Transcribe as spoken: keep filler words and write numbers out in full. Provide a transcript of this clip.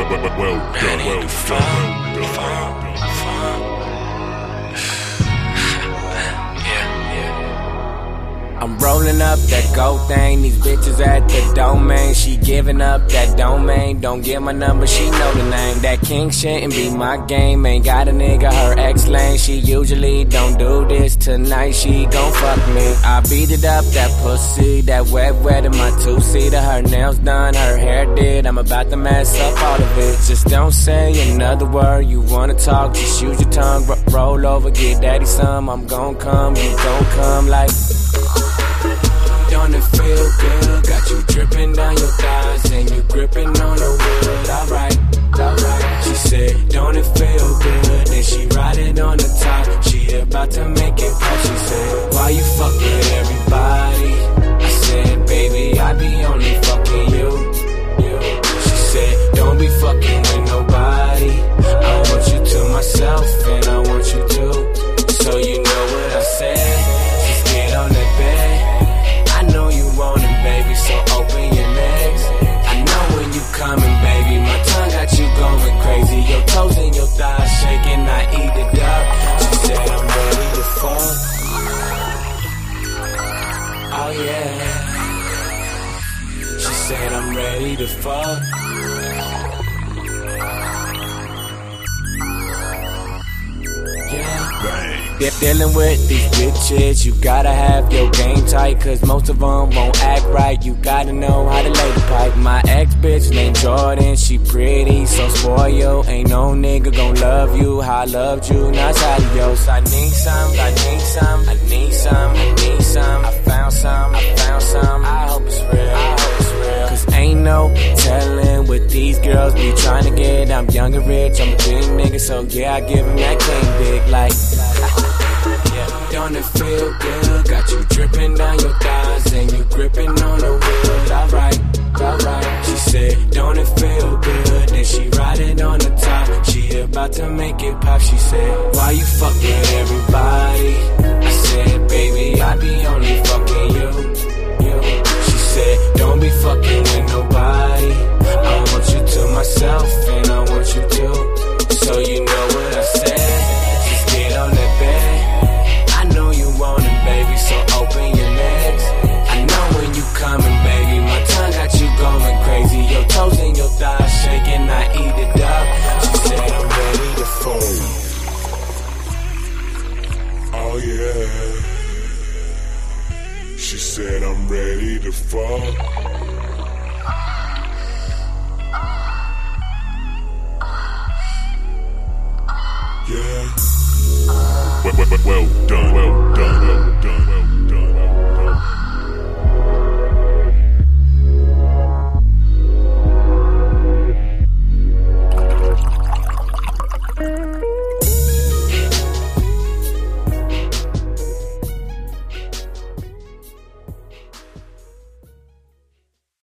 well done, well done, well done. I'm rolling up that gold thing, these bitches at the domain. She giving up that domain, don't get my number, she know the name. That king shouldn't be my game, ain't got a nigga her ex lane. She usually don't do this, tonight she gon' fuck me. I beat it up, that pussy, that wet wet in my two-seater. Her nails done, her hair did, I'm about to mess up all of it. Just don't say another word, you wanna talk, just use your tongue. R roll over, get daddy some, I'm gon' come, you gon' come like... Don't it feel good? Got you dripping down your thighs and you gripping on the wood. Alright, alright. She said, don't it feel good? Then she riding on the top. She about to make it pop. She said, why you fuck with everybody? I said, baby, I be only fucking you. you. She said, don't be fucking with nobody. I want you to myself and I want you to. So you know what I said? Just get on that bed. I know you want it, baby, so open your legs. I know when you coming, baby, my tongue got you going crazy. Your toes and your thighs shaking, I eat it up. She said I'm ready to fuck. Oh yeah. She said I'm ready to fuck. Yeah. Dealing with these bitches, you gotta have your game tight, cause most of them won't act right. You gotta know how to lay the pipe. My ex bitch named Jordan, she pretty, so spoiled. Ain't no nigga gon' love you how I loved you, not adios. I need some, I need some, I need some, I need some. I found some, I found some. I hope it's real, I hope it's real. Cause ain't no telling what these girls be trying to get. I'm young and rich, I'm a big nigga, so yeah, I give him that king dick like. Yeah. Don't it feel good? Got you dripping down your thighs and you gripping on the wood. Alright, alright. She said, don't it feel good? Then she riding on the top. She about to make it pop. She said, why you fucking everybody? I said, baby, I be only fucking you. you. She said, don't be fucking with nobody. I want you to myself and I want you to. So you know what I said. On that bed, I know you want it, baby, so open your legs. I know when you coming, baby, my tongue got you going crazy. Your toes and your thighs shaking, I eat it up. She said I'm ready to fuck. Oh yeah. She said I'm ready to fuck. Yeah. Well, well, well done, well done.